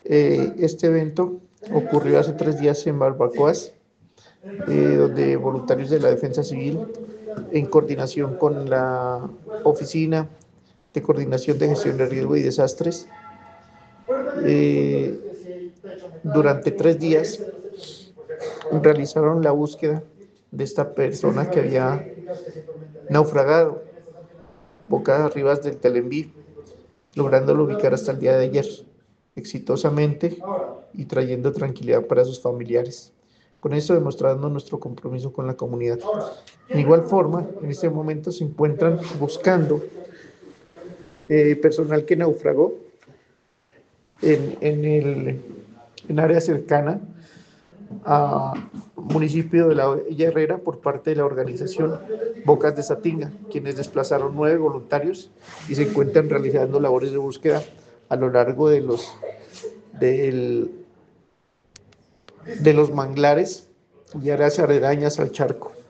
Este evento ocurrió hace 3 días en Barbacoas, donde voluntarios de la Defensa Civil, en coordinación con la Oficina de Coordinación de Gestión de Riesgo y Desastres, eh, durante 3 días realizaron la búsqueda de esta persona que había naufragado boca arriba del Telenví, lográndolo ubicar hasta el día de ayer exitosamente y trayendo tranquilidad para sus familiares. Con esto demostrando nuestro compromiso con la comunidad. De igual forma, en este momento se encuentran buscando personal que naufragó en área cercana a municipio de la Villa Herrera por parte de la organización Bocas de Satinga, quienes desplazaron 9 voluntarios y se encuentran realizando labores de búsqueda a lo largo del, de los manglares y áreas aledañas al charco.